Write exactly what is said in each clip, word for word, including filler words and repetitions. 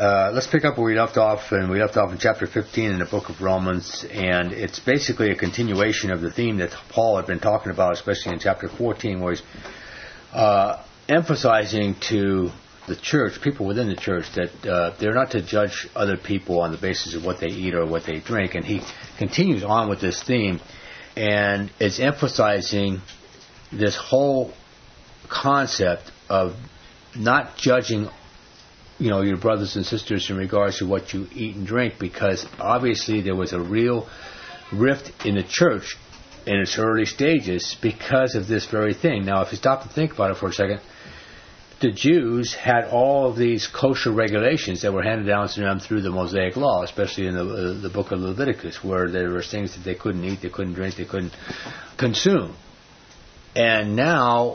Uh, let's pick up where we left off, and we left off in chapter fifteen in the book of Romans, and it's basically a continuation of the theme that Paul had been talking about, especially in chapter fourteen, where he's uh, emphasizing to the church, people within the church, that uh, they're not to judge other people on the basis of what they eat or what they drink, and he continues on with this theme, and it's emphasizing this whole concept of not judging, you know, your brothers and sisters in regards to what you eat and drink, because obviously there was a real rift in the church in its early stages because of this very thing. Now, if you stop to think about it for a second, the Jews had all of these kosher regulations that were handed down to them through the Mosaic Law, especially in the, uh, the book of Leviticus, where there were things that they couldn't eat, they couldn't drink, they couldn't consume. And now,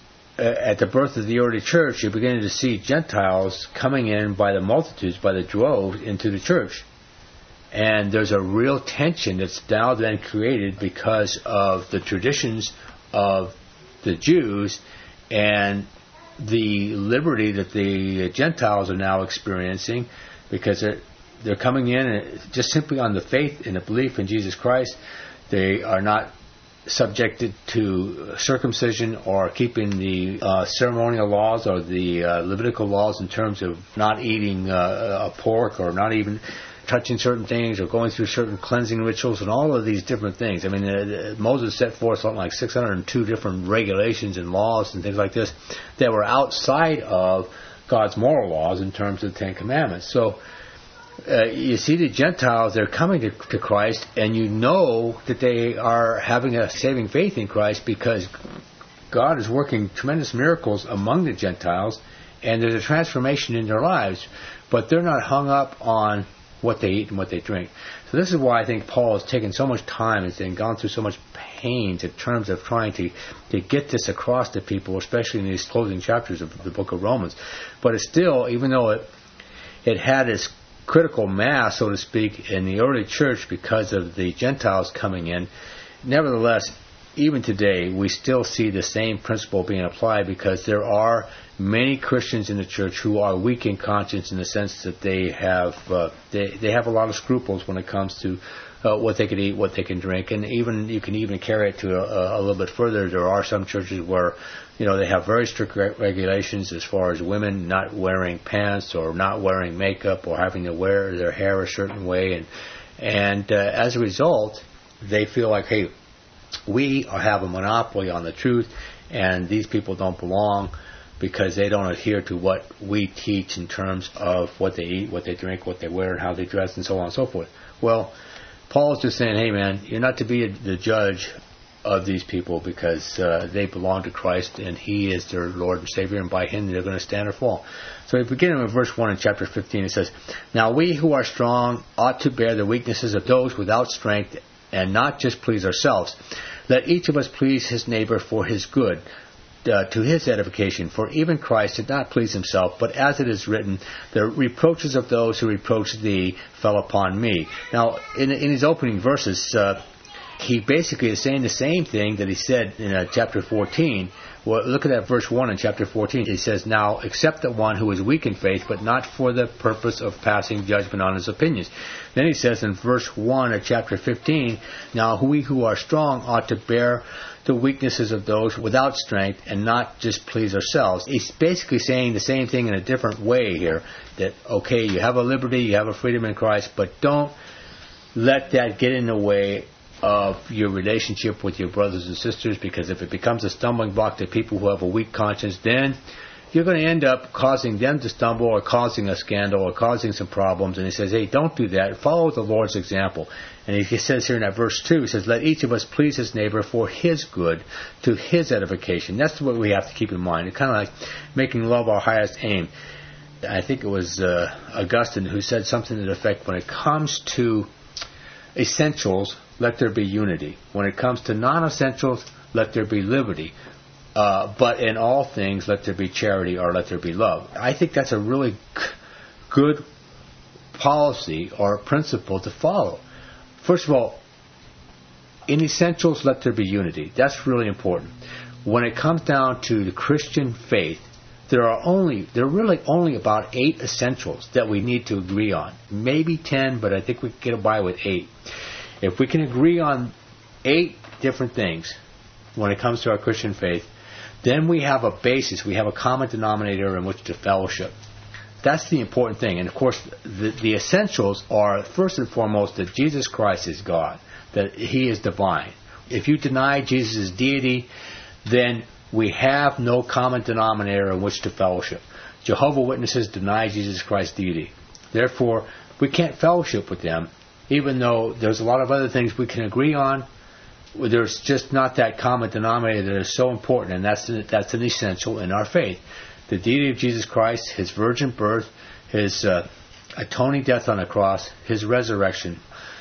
at the birth of the early church, you're beginning to see Gentiles coming in by the multitudes, by the droves, into the church. And there's a real tension that's now then created because of the traditions of the Jews and the liberty that the Gentiles are now experiencing, because they're, they're coming in just simply on the faith and the belief in Jesus Christ. They are not subjected to circumcision or keeping the uh, ceremonial laws or the uh, Levitical laws in terms of not eating uh, a pork or not even touching certain things or going through certain cleansing rituals and all of these different things. I mean, uh, Moses set forth something like six hundred two different regulations and laws and things like this that were outside of God's moral laws in terms of the Ten Commandments. So Uh, you see the Gentiles, they're coming to, to Christ, and you know that they are having a saving faith in Christ because God is working tremendous miracles among the Gentiles, and there's a transformation in their lives, but they're not hung up on what they eat and what they drink. So this is why I think Paul has taken so much time and gone through so much pains in terms of trying to, to get this across to people, especially in these closing chapters of the book of Romans. But it's still, even though it, it had its critical mass, so to speak, in the early church because of the Gentiles coming in, nevertheless, even today, we still see the same principle being applied, because there are many Christians in the church who are weak in conscience in the sense that they have uh, they, they have a lot of scruples when it comes to uh, what they can eat, what they can drink, and even you can even carry it to a, a little bit further. There are some churches where, you know, they have very strict re- regulations as far as women not wearing pants or not wearing makeup or having to wear their hair a certain way, and and uh, as a result, they feel like, hey, we have a monopoly on the truth, and these people don't belong because they don't adhere to what we teach in terms of what they eat, what they drink, what they wear, and how they dress, and so on and so forth. Well, Paul's just saying, hey, man, you're not to be the judge of these people, because uh, they belong to Christ, and He is their Lord and Savior, and by Him they're going to stand or fall. So we begin in verse one in chapter fifteen. It says, "Now we who are strong ought to bear the weaknesses of those without strength, and not just please ourselves. Let each of us please his neighbor for his good, uh, to his edification. For even Christ did not please himself, but as it is written, the reproaches of those who reproach thee fell upon me." Now, in, in his opening verses, uh, he basically is saying the same thing that he said in uh, chapter fourteen. Well, look at that verse one in chapter fourteen. He says, "Now accept the one who is weak in faith, but not for the purpose of passing judgment on his opinions." Then he says in verse one of chapter fifteen, "Now we who are strong ought to bear the weaknesses of those without strength, and not just please ourselves." He's basically saying the same thing in a different way here. That, okay, you have a liberty, you have a freedom in Christ, but don't let that get in the way of your relationship with your brothers and sisters, because if it becomes a stumbling block to people who have a weak conscience, then you're going to end up causing them to stumble or causing a scandal or causing some problems. And he says, hey, don't do that. Follow the Lord's example. And he says here in that verse two, he says, "Let each of us please his neighbor for his good, to his edification." That's what we have to keep in mind. It's kind of like making love our highest aim. I think it was uh, Augustine who said something to the effect, when it comes to essentials, let there be unity. When it comes to non-essentials, let there be liberty. Uh, but in all things, let there be charity, or let there be love. I think that's a really g- good policy or principle to follow. First of all, in essentials, let there be unity. That's really important. When it comes down to the Christian faith, there are only, there are really only about eight essentials that we need to agree on. Maybe ten, but I think we can get by with eight. If we can agree on eight different things when it comes to our Christian faith, then we have a basis, we have a common denominator in which to fellowship. That's the important thing. And of course, the, the essentials are, first and foremost, that Jesus Christ is God, that He is divine. If you deny Jesus' deity, then we have no common denominator in which to fellowship. Jehovah's Witnesses deny Jesus Christ's deity. Therefore, we can't fellowship with them, even though there's a lot of other things we can agree on. There's just not that common denominator that is so important, and that's that's an essential in our faith. The deity of Jesus Christ, His virgin birth, His uh, atoning death on the cross, His resurrection,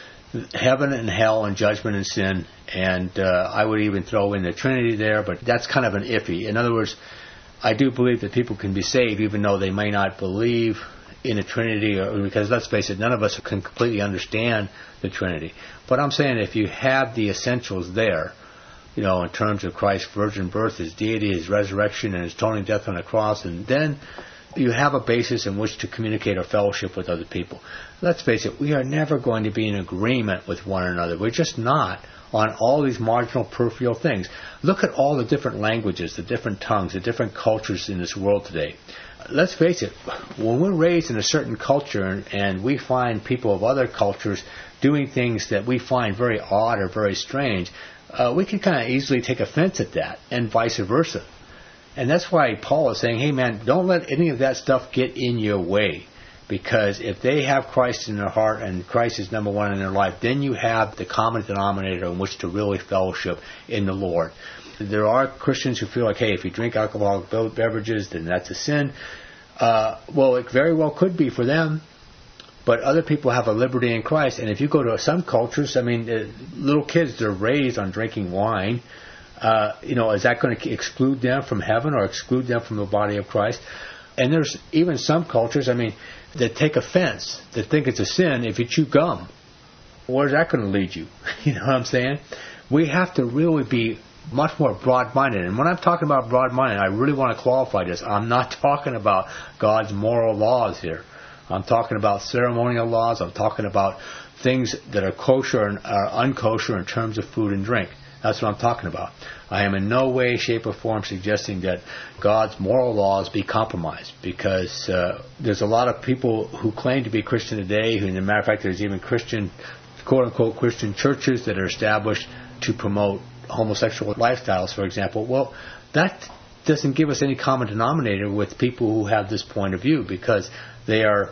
heaven and hell and judgment and sin, and uh, I would even throw in the Trinity there, but that's kind of an iffy. In other words, I do believe that people can be saved even though they may not believe in the Trinity, or, because let's face it, none of us can completely understand the Trinity. But I'm saying if you have the essentials there, you know, in terms of Christ's virgin birth, His deity, His resurrection, and His atoning death on the cross, and then you have a basis in which to communicate or fellowship with other people. Let's face it, we are never going to be in agreement with one another. We're just not on all these marginal peripheral things. Look at all the different languages, the different tongues, the different cultures in this world today. Let's face it, when we're raised in a certain culture and, and we find people of other cultures doing things that we find very odd or very strange, uh, we can kind of easily take offense at that, and vice versa. And that's why Paul is saying, hey man, don't let any of that stuff get in your way. Because if they have Christ in their heart and Christ is number one in their life, then you have the common denominator in which to really fellowship in the Lord. There are Christians who feel like, hey, if you drink alcoholic beverages, then that's a sin. Uh, well, it very well could be for them. But other people have a liberty in Christ. And if you go to some cultures, I mean, uh, little kids, they're raised on drinking wine. Uh, you know, is that going to exclude them from heaven or exclude them from the body of Christ? And there's even some cultures, I mean, that take offense, that think it's a sin if you chew gum. Where's that going to lead you? You know what I'm saying? We have to really be much more broad-minded. And when I'm talking about broad-minded, I really want to qualify this. I'm not talking about God's moral laws here. I'm talking about ceremonial laws. I'm talking about things that are kosher and are unkosher in terms of food and drink. That's what I'm talking about. I am in no way, shape, or form suggesting that God's moral laws be compromised, because uh, there's a lot of people who claim to be Christian today, who, as a matter of fact, there's even Christian, quote-unquote, Christian churches that are established to promote homosexual lifestyles, for example. Well, that doesn't give us any common denominator with people who have this point of view, because they are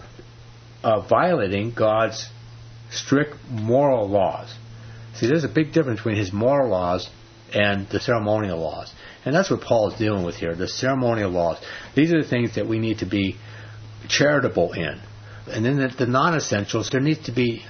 uh, violating God's strict moral laws. See, there's a big difference between His moral laws and the ceremonial laws. And that's what Paul is dealing with here, the ceremonial laws. These are the things that we need to be charitable in. And then the, the non-essentials, there needs to be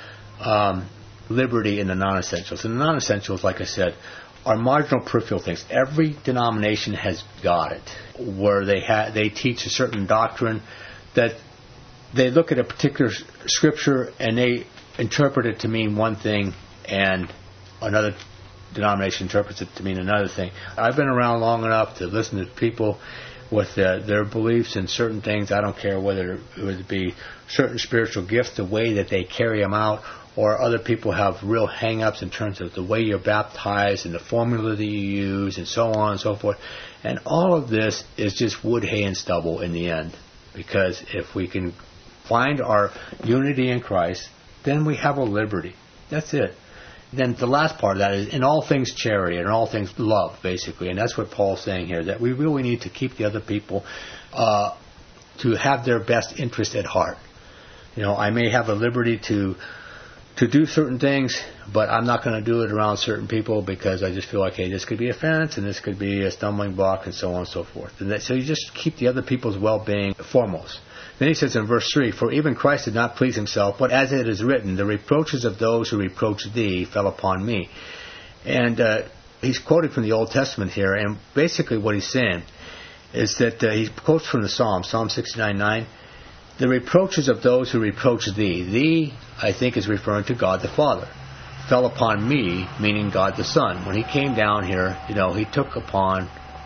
um, liberty in the non-essentials. And the non-essentials, like I said, are marginal peripheral things. Every denomination has got it, where they ha- they teach a certain doctrine that they look at a particular scripture and they interpret it to mean one thing, and another denomination interprets it to mean another thing. I've been around long enough to listen to people with uh, their beliefs in certain things. I don't care whether it would be certain spiritual gifts, the way that they carry them out, or other people have real hang-ups in terms of the way you're baptized and the formula that you use and so on and so forth. And all of this is just wood, hay, and stubble in the end. Because if we can find our unity in Christ, then we have a liberty. That's it. Then the last part of that is in all things charity and in all things love, basically. And that's what Paul's saying here, that we really need to keep the other people uh, to have their best interest at heart. You know, I may have a liberty to to do certain things, but I'm not going to do it around certain people because I just feel like, hey, this could be a offense and this could be a stumbling block and so on and so forth. And that, so you just keep the other people's well-being foremost. Then he says in verse three, for even Christ did not please himself, but as it is written, the reproaches of those who reproach thee fell upon me. And uh, he's quoting from the Old Testament here, and basically what he's saying is that uh, he quotes from the Psalm, Psalm sixty-nine nine, the reproaches of those who reproach thee. Thee, I think, is referring to God the Father. Fell upon me, meaning God the Son. When he came down here, you know, he took upon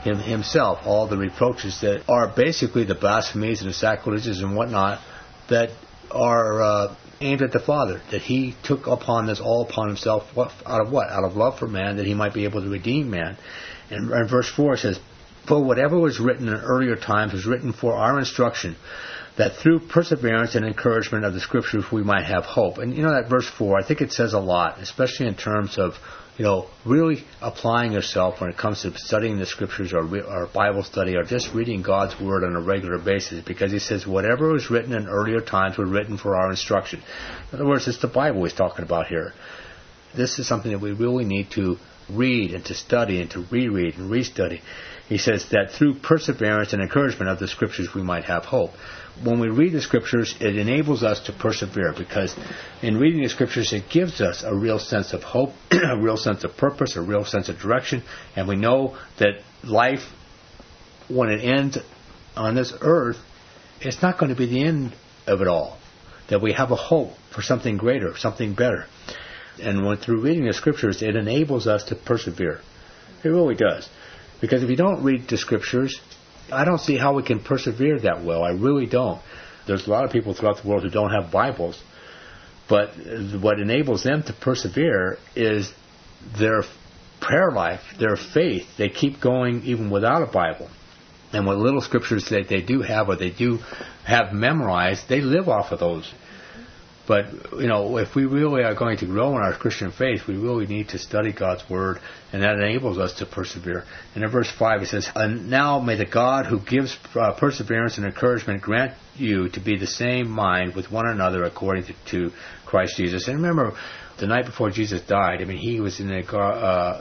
him, himself all the reproaches that are basically the blasphemies and the sacrileges and whatnot that are uh, aimed at the Father, that he took upon this all upon himself. What, out of what? Out of love for man, that he might be able to redeem man. And, and verse four says, "For whatever was written in earlier times was written for our instruction, that through perseverance and encouragement of the Scriptures we might have hope." And you know that verse four, I think it says a lot, especially in terms of, you know, really applying yourself when it comes to studying the Scriptures or, or Bible study or just reading God's Word on a regular basis, because he says whatever was written in earlier times was written for our instruction. In other words, it's the Bible he's talking about here. This is something that we really need to read and to study and to reread and restudy. He says that through perseverance and encouragement of the Scriptures we might have hope. When we read the Scriptures, it enables us to persevere, because in reading the Scriptures, it gives us a real sense of hope, a real sense of purpose, a real sense of direction, and we know that life, when it ends on this earth, it's not going to be the end of it all, that we have a hope for something greater, something better. And when through reading the Scriptures, it enables us to persevere. It really does. Because if you don't read the Scriptures, I don't see how we can persevere that well. I really don't. There's a lot of people throughout the world who don't have Bibles, but what enables them to persevere is their prayer life, their faith. They keep going even without a Bible. And what little Scriptures that they do have or they do have memorized, they live off of those. But, you know, if we really are going to grow in our Christian faith, we really need to study God's Word, and that enables us to persevere. And in verse five it says, "And now may the God who gives uh, perseverance and encouragement grant you to be the same mind with one another according to, to Christ Jesus." And remember, the night before Jesus died, I mean, he was in the uh,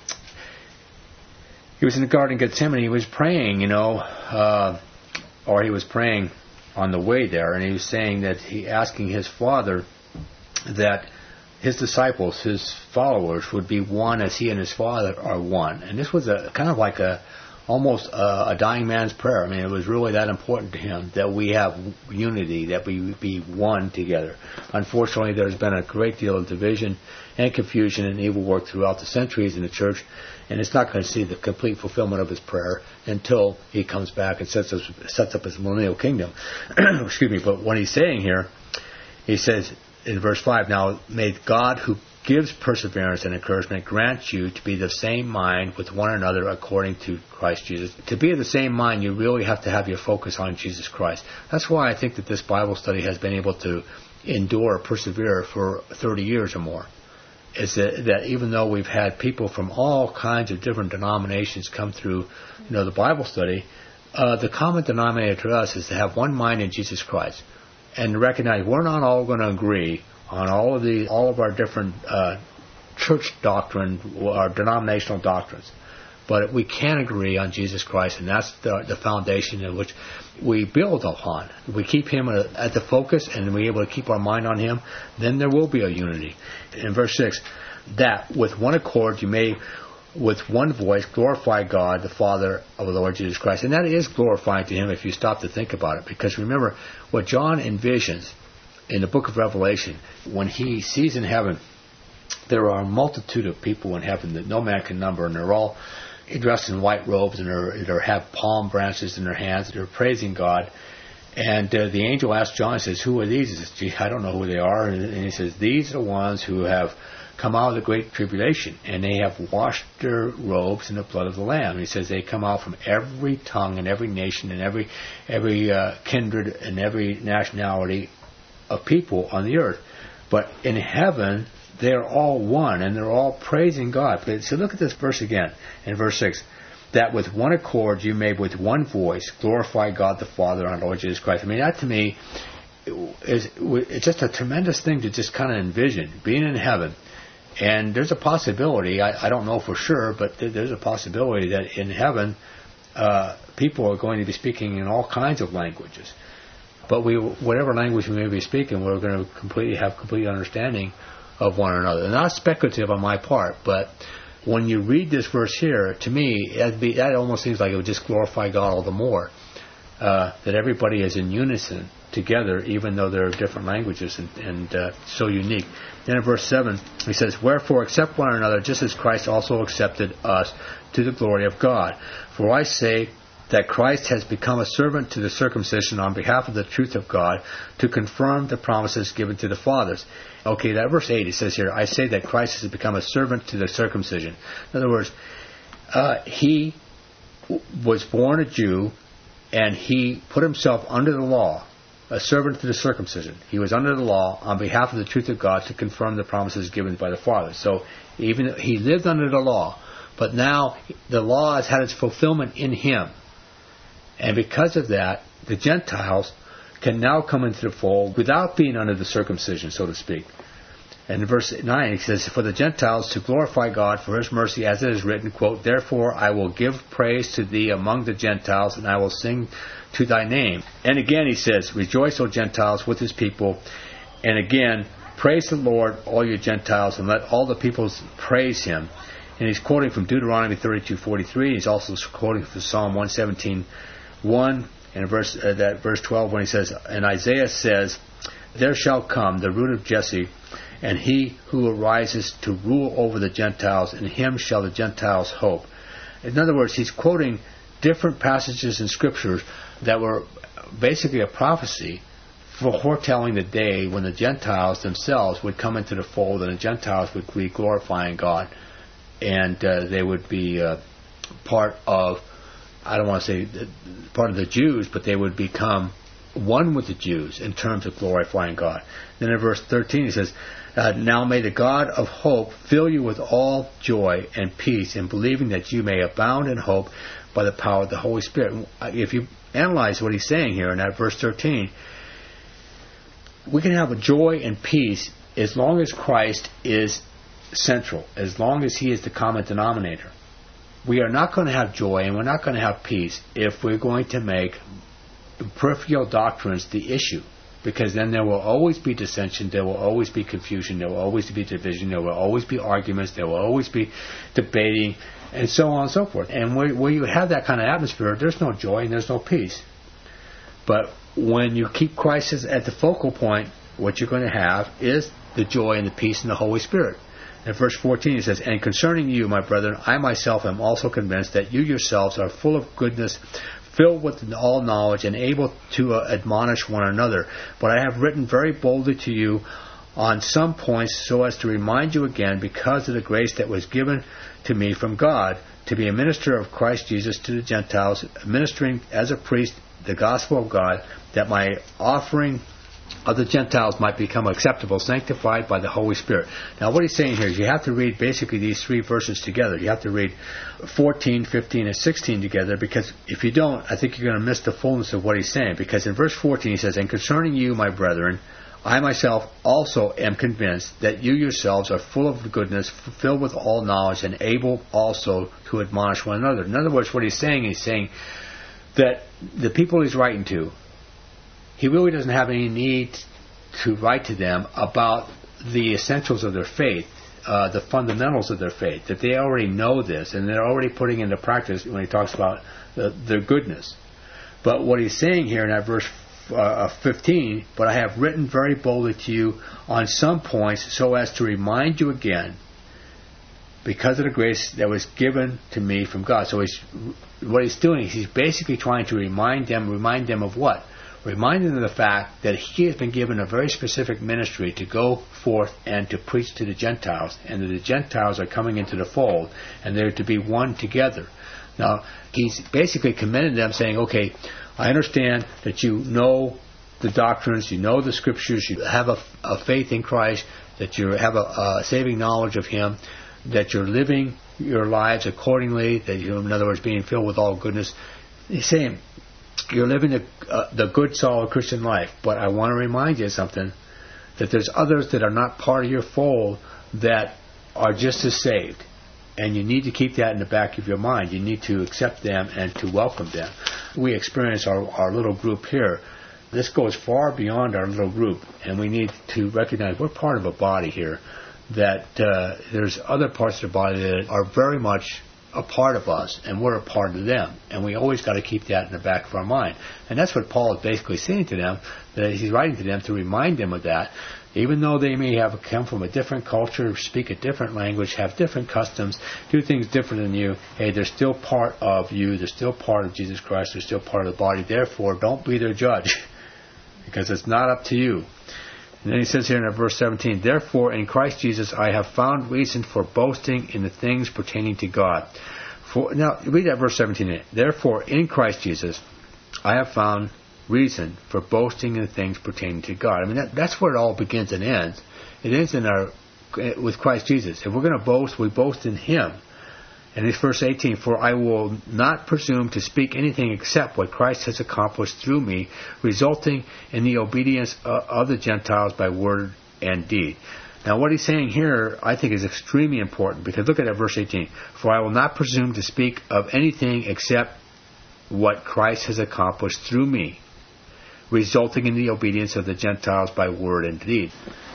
he was in the Garden of Gethsemane. He was praying, you know, uh, or he was praying on the way there, and he was saying that he asking his Father that his disciples, his followers, would be one as he and his Father are one. And this was a kind of like a almost a, a dying man's prayer. I mean, it was really that important to him that we have unity, that we be one together. Unfortunately, there's been a great deal of division and confusion and evil work throughout the centuries in the church, and it's not going to see the complete fulfillment of his prayer until he comes back and sets up, sets up his millennial kingdom. Excuse me, but what he's saying here, he says in verse five, "Now may God who gives perseverance and encouragement grant you to be the same mind with one another according to Christ Jesus." To be of the same mind, you really have to have your focus on Jesus Christ. That's why I think that this Bible study has been able to endure, persevere for thirty years or more. Is that, that even though we've had people from all kinds of different denominations come through, you know, the Bible study, uh, the common denominator to us is to have one mind in Jesus Christ, and recognize we're not all going to agree on all of the all of our different uh, church doctrine, our denominational doctrines, but we can agree on Jesus Christ, and that's the, the foundation in which we build upon. If we keep Him at the focus, and we're able to keep our mind on Him, then there will be a unity. In verse six, "That with one accord you may with one voice glorify God, the Father of the Lord Jesus Christ." And that is glorifying to Him if you stop to think about it, because remember, what John envisions in the book of Revelation, when he sees in heaven, there are a multitude of people in heaven that no man can number, and they're all dressed in white robes, and they have palm branches in their hands, and they're praising God. And uh, the angel asked John, says, "Who are these?" He says, "Gee, I don't know who they are." And, and he says, "These are the ones who have come out of the great tribulation, and they have washed their robes in the blood of the Lamb." And he says they come out from every tongue and every nation and every every uh, kindred and every nationality of people on the earth. But in heaven, they're all one, and they're all praising God. But, so look at this verse again, in verse six. "That with one accord you may with one voice glorify God the Father and our Lord Jesus Christ." I mean, that to me is it's just a tremendous thing to just kind of envision, being in heaven. And there's a possibility, I, I don't know for sure, but there's a possibility that in heaven, uh, people are going to be speaking in all kinds of languages. But we, whatever language we may be speaking, we're going to completely have complete understanding of one another. Not speculative on my part, but when you read this verse here, to me, that'd be, that almost seems like it would just glorify God all the more. Uh, that everybody is in unison together, even though there are different languages and, and uh, so unique. Then in verse seven, he says, "Wherefore accept one another, just as Christ also accepted us, to the glory of God. For I say that Christ has become a servant to the circumcision on behalf of the truth of God, to confirm the promises given to the fathers." Okay, that verse eight, it says here, "I say that Christ has become a servant to the circumcision." In other words, uh, he was born a Jew, and he put himself under the law, a servant to the circumcision. He was under the law on behalf of the truth of God to confirm the promises given by the fathers. So even he lived under the law, but now the law has had its fulfillment in him. And because of that, the Gentiles can now come into the fold without being under the circumcision, so to speak. And in verse nine, he says, "For the Gentiles to glorify God for his mercy, as it is written, quote, Therefore I will give praise to thee among the Gentiles, and I will sing to thy name." And again he says, "Rejoice, O Gentiles, with his people." And again, "Praise the Lord, all you Gentiles, and let all the peoples praise him." And he's quoting from Deuteronomy thirty-two forty-three. He's also quoting from Psalm one seventeen one, and verse uh, that verse twelve, when he says, and Isaiah says, "There shall come the root of Jesse, and he who arises to rule over the Gentiles, and him shall the Gentiles hope." In other words, he's quoting different passages in Scriptures that were basically a prophecy for foretelling the day when the Gentiles themselves would come into the fold, and the Gentiles would be glorifying God, and uh, they would be uh, part of, I don't want to say part of the Jews, but they would become one with the Jews in terms of glorifying God. Then in verse thirteen he says, uh, "Now may the God of hope fill you with all joy and peace in believing, that you may abound in hope by the power of the Holy Spirit." If you analyze what he's saying here in that verse thirteen, we can have a joy and peace as long as Christ is central, as long as he is the common denominator. We are not going to have joy and we're not going to have peace if we're going to make peripheral doctrines the issue, because then there will always be dissension, there will always be confusion, there will always be division, there will always be arguments, there will always be debating, and so on and so forth. And where, where you have that kind of atmosphere, there's no joy and there's no peace. But when you keep Christ at the focal point, what you're going to have is the joy and the peace and the Holy Spirit. In verse fourteen it says, "And concerning you, my brethren, I myself am also convinced that you yourselves are full of goodness, filled with all knowledge, and able to uh, admonish one another. But I have written very boldly to you on some points, so as to remind you again, because of the grace that was given to me from God, to be a minister of Christ Jesus to the Gentiles, ministering as a priest the gospel of God, that my offering of the Gentiles might become acceptable, sanctified by the Holy Spirit." Now what he's saying here is you have to read basically these three verses together. You have to read fourteen, fifteen, and sixteen together, because if you don't, I think you're going to miss the fullness of what he's saying. Because in verse fourteen he says, "And concerning you, my brethren, I myself also am convinced that you yourselves are full of goodness, filled with all knowledge, and able also to admonish one another." In other words, what he's saying, he's saying that the people he's writing to, he really doesn't have any need to write to them about the essentials of their faith, uh, the fundamentals of their faith, that they already know this, and they're already putting into practice when he talks about the, their goodness. But what he's saying here in that verse uh, fifteen, "But I have written very boldly to you on some points, so as to remind you again, because of the grace that was given to me from God." So he's, what he's doing is he's basically trying to remind them, remind them of what? Remind them of the fact that he has been given a very specific ministry to go forth and to preach to the Gentiles, and that the Gentiles are coming into the fold, and they're to be one together. Now, he's basically commended them, saying, okay, I understand that you know the doctrines, you know the Scriptures, you have a, a faith in Christ, that you have a, a saving knowledge of him, that you're living your lives accordingly, that you're, in other words, being filled with all goodness. He's saying, you're living the, uh, the good, solid Christian life. But I want to remind you of something, that there's others that are not part of your fold that are just as saved. And you need to keep that in the back of your mind. You need to accept them and to welcome them. We experience our, our little group here. This goes far beyond our little group. And we need to recognize we're part of a body here, that uh, there's other parts of the body that are very much a part of us, and we're a part of them. And we always got to keep that in the back of our mind. And that's what Paul is basically saying to them, that he's writing to them to remind them of that. Even though they may have come from a different culture, speak a different language, have different customs, do things different than you, hey, they're still part of you, they're still part of Jesus Christ, they're still part of the body. Therefore, don't be their judge, because it's not up to you. And then he says here in verse seventeen, therefore in Christ Jesus I have found reason for boasting in the things pertaining to God. For, now, read that verse seventeen. Therefore in Christ Jesus I have found reason for boasting in the things pertaining to God. I mean, that, that's where it all begins and ends. It ends in our with Christ Jesus. If we're going to boast, we boast in Him. And it's verse eighteen, for I will not presume to speak anything except what Christ has accomplished through me, resulting in the obedience of the Gentiles by word and deed. Now what he's saying here, I think, is extremely important, because look at that verse eighteen. For I will not presume to speak of anything except what Christ has accomplished through me, resulting in the obedience of the Gentiles by word and deed.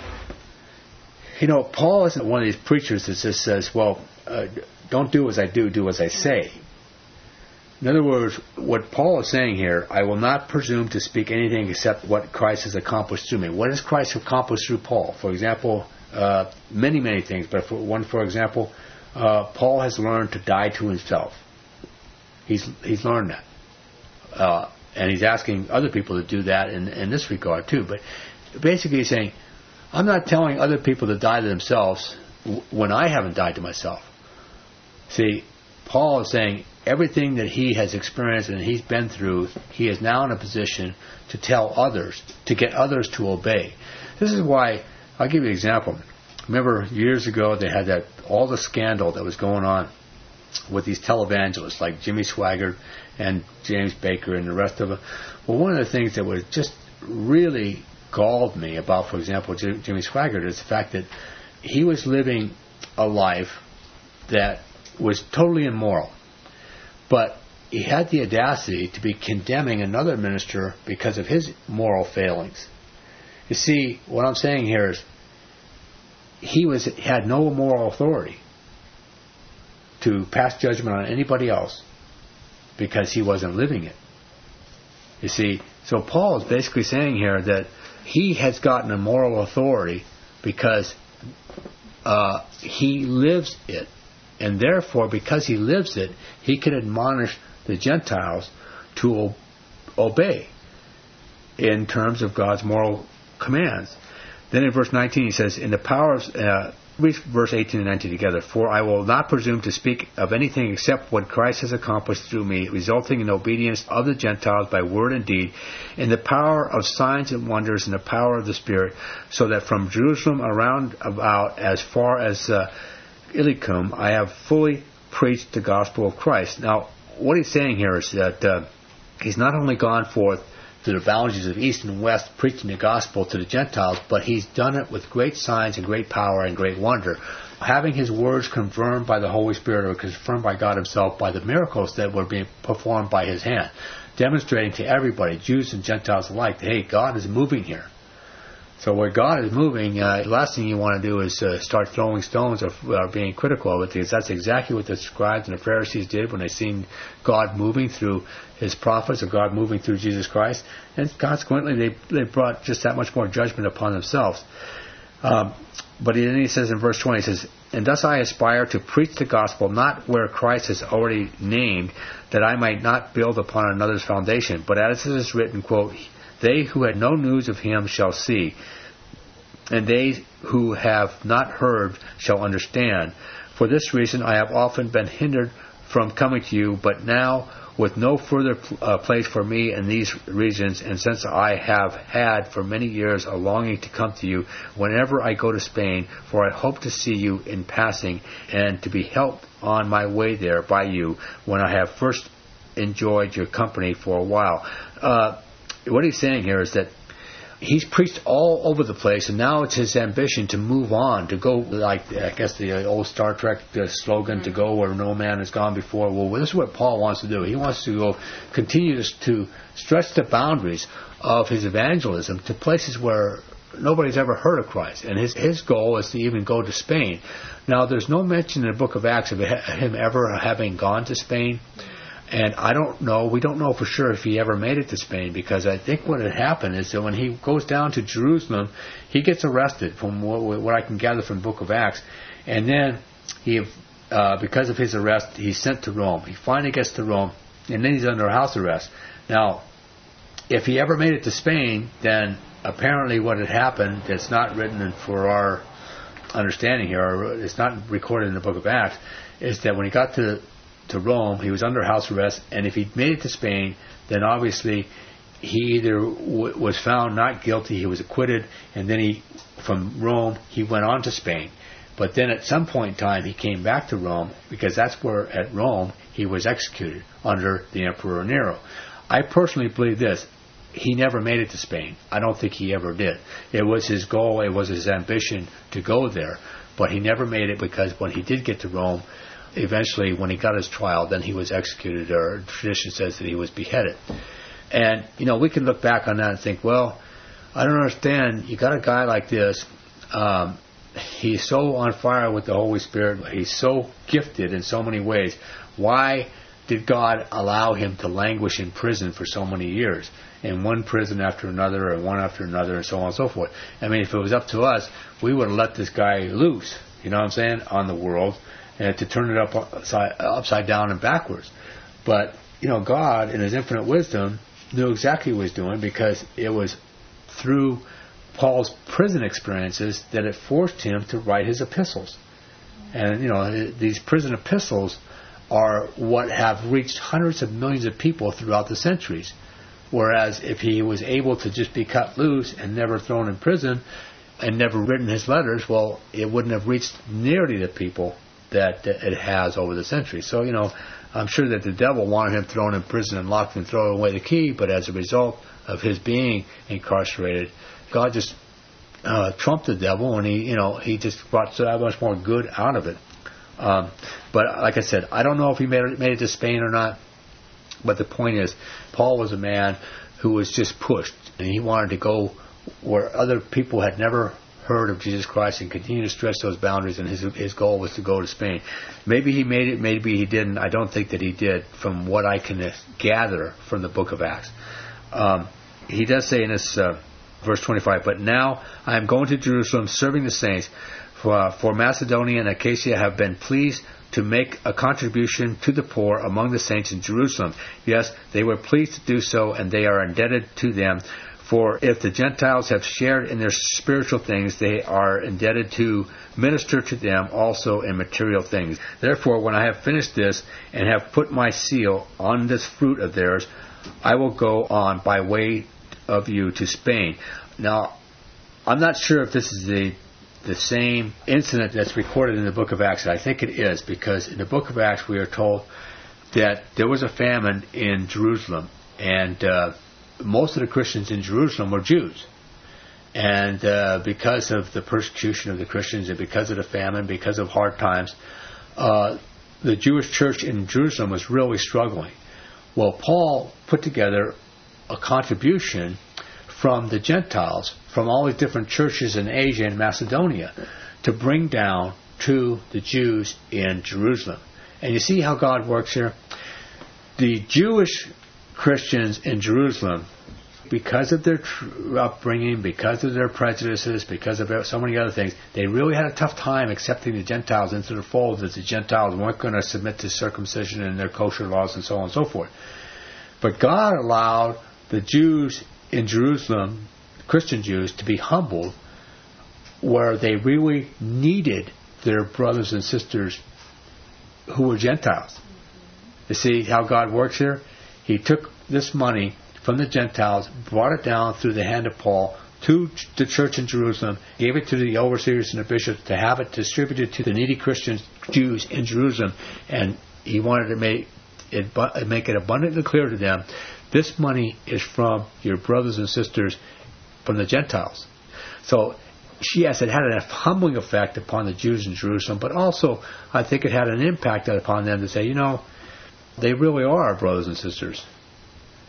You know, Paul isn't one of these preachers that just says, well, uh, don't do as I do, do as I say. In other words, what Paul is saying here, I will not presume to speak anything except what Christ has accomplished through me. What has Christ accomplished through Paul? For example, uh, many, many things, but for one, for example, uh, Paul has learned to die to himself. He's he's learned that. Uh, and he's asking other people to do that in, in this regard too. But basically he's saying, I'm not telling other people to die to themselves when I haven't died to myself. See, Paul is saying everything that he has experienced and he's been through, he is now in a position to tell others, to get others to obey. This is why, I'll give you an example. Remember years ago they had that all the scandal that was going on with these televangelists like Jimmy Swaggart and James Baker and the rest of them. Well, one of the things that was just really galled me about, for example, Jimmy Swaggart is the fact that he was living a life that was totally immoral. But he had the audacity to be condemning another minister because of his moral failings. You see, what I'm saying here is he was had no moral authority to pass judgment on anybody else because he wasn't living it. You see, so Paul is basically saying here that he has gotten a moral authority because uh, he lives it. And therefore, because he lives it, he can admonish the Gentiles to o- obey in terms of God's moral commands. Then in verse nineteen he says, in the power of... Uh, read verse eighteen and nineteen together. For I will not presume to speak of anything except what Christ has accomplished through me, resulting in obedience of the Gentiles by word and deed, in the power of signs and wonders, and the power of the Spirit, so that from Jerusalem around about as far as uh, Illyricum I have fully preached the gospel of Christ. Now, what he's saying here is that uh, he's not only gone forth to the boundaries of east and west preaching the gospel to the Gentiles, but he's done it with great signs and great power and great wonder, having his words confirmed by the Holy Spirit or confirmed by God himself by the miracles that were being performed by his hand, demonstrating to everybody, Jews and Gentiles alike, that, hey, God is moving here. So where God is moving, uh, the last thing you want to do is uh, start throwing stones or, or being critical of it, because that's exactly what the scribes and the Pharisees did when they seen God moving through his prophets or God moving through Jesus Christ. And consequently, they they brought just that much more judgment upon themselves. Um, but then he says in verse twenty, he says, and thus I aspire to preach the gospel not where Christ is already named, that I might not build upon another's foundation, but as it is written, quote, they who had no news of him shall see, and they who have not heard shall understand. For this reason I have often been hindered from coming to you, but now with no further uh, place for me in these regions, and since I have had for many years a longing to come to you whenever I go to Spain, for I hope to see you in passing, and to be helped on my way there by you, when I have first enjoyed your company for a while. Uh, what he's saying here is that he's preached all over the place, and now it's his ambition to move on, to go, like, I guess the old Star Trek the slogan, to go where no man has gone before. Well, this is what Paul wants to do. He wants to go continue to stretch the boundaries of his evangelism to places where nobody's ever heard of Christ. And his his goal is to even go to Spain. Now, there's no mention in the book of Acts of him ever having gone to Spain. And I don't know, we don't know for sure if he ever made it to Spain, because I think what had happened is that when he goes down to Jerusalem, he gets arrested, from what, what I can gather from the book of Acts. And then, he, uh, because of his arrest, he's sent to Rome. He finally gets to Rome, and then he's under house arrest. Now, if he ever made it to Spain, then apparently what had happened, that's not written for our understanding here, or it's not recorded in the book of Acts, is that when he got to to Rome, he was under house arrest, and if he made it to Spain, then obviously he either w- was found not guilty, he was acquitted, and then he, from Rome, he went on to Spain. But then at some point in time, he came back to Rome, because that's where, at Rome, he was executed under the Emperor Nero. I personally believe this: he never made it to Spain. I don't think he ever did. It was his goal, it was his ambition to go there, but he never made it, because when he did get to Rome, eventually, when he got his trial, then he was executed, or tradition says that he was beheaded. And, you know, we can look back on that and think, well, I don't understand. You got a guy like this. Um, he's so on fire with the Holy Spirit. He's so gifted in so many ways. Why did God allow him to languish in prison for so many years? In one prison after another, and one after another, and so on and so forth. I mean, if it was up to us, we would have let this guy loose, you know what I'm saying, on the world, and to turn it up upside, upside down and backwards. But, you know, God, in his infinite wisdom, knew exactly what he was doing, because it was through Paul's prison experiences that it forced him to write his epistles. And, you know, these prison epistles are what have reached hundreds of millions of people throughout the centuries. Whereas if he was able to just be cut loose and never thrown in prison and never written his letters, well, it wouldn't have reached nearly the people that it has over the centuries. So, you know, I'm sure that the devil wanted him thrown in prison and locked and thrown away the key, but as a result of his being incarcerated, God just uh, trumped the devil, and he, you know, he just brought so much more good out of it. Um, but like I said, I don't know if he made it, made it to Spain or not, but the point is, Paul was a man who was just pushed, and he wanted to go where other people had never heard of Jesus Christ and continue to stretch those boundaries, and his his goal was to go to Spain. Maybe he made it, maybe he didn't. I don't think that he did, from what I can gather from the book of Acts. Um, he does say in this uh, verse twenty-five, "But now I am going to Jerusalem, serving the saints, for, uh, for Macedonia and Achaia have been pleased to make a contribution to the poor among the saints in Jerusalem. Yes, they were pleased to do so, and they are indebted to them. For if the Gentiles have shared in their spiritual things, they are indebted to minister to them also in material things. Therefore, when I have finished this and have put my seal on this fruit of theirs, I will go on by way of you to Spain." Now, I'm not sure if this is the the same incident that's recorded in the book of Acts. I think it is, because in the book of Acts we are told that there was a famine in Jerusalem, and uh, most of the Christians in Jerusalem were Jews. And uh, because of the persecution of the Christians, and because of the famine, because of hard times, uh, the Jewish church in Jerusalem was really struggling. Well, Paul put together a contribution from the Gentiles, from all these different churches in Asia and Macedonia, to bring down to the Jews in Jerusalem. And you see how God works here? The Jewish Christians in Jerusalem, because of their tr- upbringing, because of their prejudices, because of so many other things, they really had a tough time accepting the Gentiles into the fold, that the Gentiles weren't going to submit to circumcision and their kosher laws and so on and so forth. But God allowed the Jews in Jerusalem, Christian Jews, to be humbled, where they really needed their brothers and sisters who were Gentiles. You see how God works here? He took this money from the Gentiles, brought it down through the hand of Paul to the church in Jerusalem, gave it to the overseers and the bishops to have it distributed to the needy Christian Jews in Jerusalem, and he wanted to make it, make it abundantly clear to them, this money is from your brothers and sisters from the Gentiles. So, yes, it had a humbling effect upon the Jews in Jerusalem, but also I think it had an impact upon them to say, you know, they really are our brothers and sisters.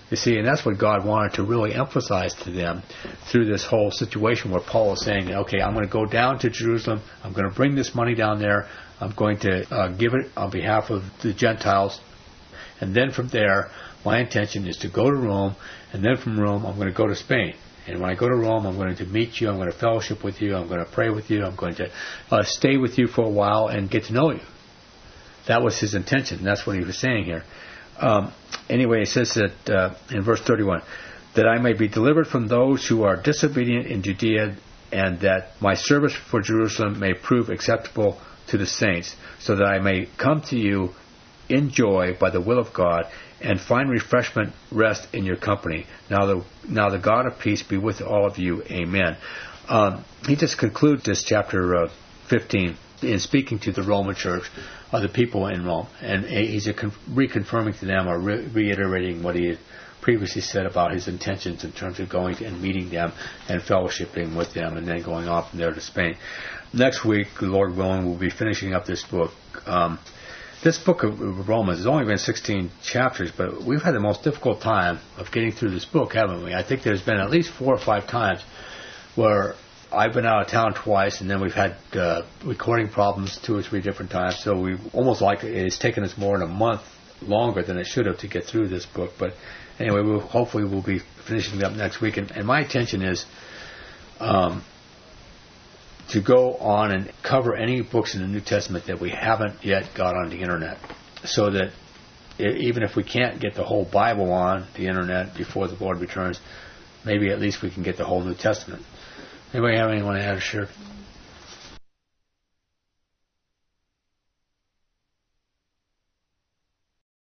You see, and that's what God wanted to really emphasize to them through this whole situation where Paul is saying, okay, I'm going to go down to Jerusalem. I'm going to bring this money down there. I'm going to uh, give it on behalf of the Gentiles. And then from there, my intention is to go to Rome. And then from Rome, I'm going to go to Spain. And when I go to Rome, I'm going to meet you. I'm going to fellowship with you. I'm going to pray with you. I'm going to uh, stay with you for a while and get to know you. That was his intention. And that's what he was saying here. Um, anyway, it says that uh, in verse thirty-one, that I may be delivered from those who are disobedient in Judea, and that my service for Jerusalem may prove acceptable to the saints, so that I may come to you in joy by the will of God, and find refreshment, rest in your company. Now the now the God of peace be with all of you. Amen. Um, he just concludes this chapter uh, fifteen in speaking to the Roman church, uh, the people in Rome, and he's a con- reconfirming to them or re- reiterating what he had previously said about his intentions in terms of going and meeting them and fellowshipping with them, and then going off from there to Spain. Next week, Lord willing, we'll be finishing up this book. Um, This book of Romans has only been sixteen chapters, but we've had the most difficult time of getting through this book, haven't we? I think there's been at least four or five times where I've been out of town twice, and then we've had uh, recording problems two or three different times. So we almost like it's taken us more than a month longer than it should have to get through this book. But anyway, we'll, hopefully we'll be finishing it up next week. And, and my intention is um, to go on and cover any books in the New Testament that we haven't yet got on the internet, so that it, even if we can't get the whole Bible on the internet before the Lord returns, maybe at least we can get the whole New Testament. Anybody have anyone to add or share?